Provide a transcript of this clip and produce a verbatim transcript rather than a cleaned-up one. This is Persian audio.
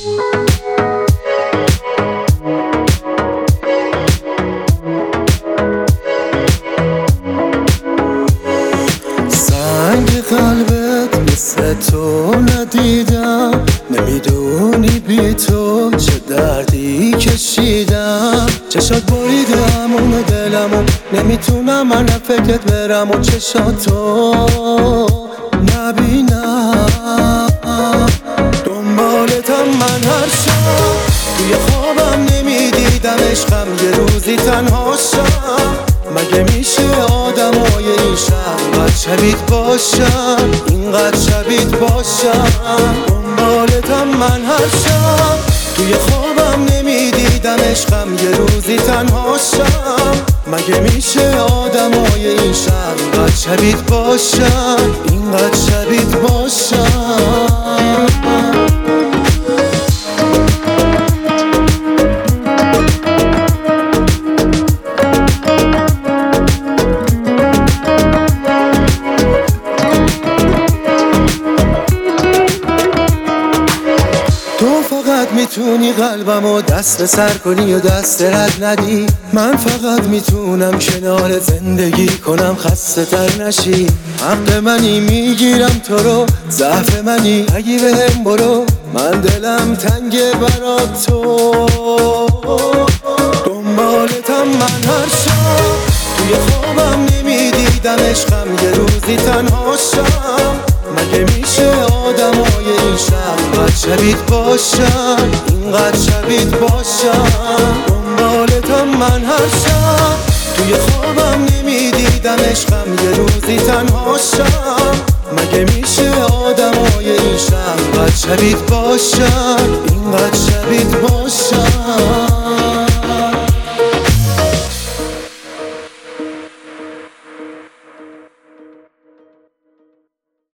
سنگ قلبت مثل تو ندیدم، نمیدونی بی تو چه دردی کشیدم. چشات بریده همون دلمو، نمیتونم من فکرت برم و چشاتو نبینم. دنبالتم من هر شب، توی خوابم نمیدیدم عشقم یه روزی تنها شم. مگه میشه آدمای این شهر اینقدر شبیه باشن، اینقدر شبیه باشن؟ دنبالتم من هر شب، توی خوابم نمیدیدم عشقم یه روزی تنها شم. مگه میشه آدمای این شهر اینقدر شبیه باشن، اینقدر شبیه باشن؟ فقط میتونی قلبمو دست سر کنی و دست رد ندی. من فقط میتونم کنار زندگی کنم خسته تر نشی. حق منی میگیرم تو رو، ضعف منی اگی بهم برو. من دلم تنگه برات تو، دنبالتم من هر شب، توی خوابم نمیدیدم عشقم یه روزی تنها شم. مگه میشه آدمای این شهر اینقدر شبیه باشن، اینقدر شبیه باشن؟ دنبالتم من هر شب، توی خوابم نمیدیدم عشقم یه روزی تنها شم. مگه میشه آدمای این شهر اینقدر شبیه باشن، اینقدر شبیه باشن؟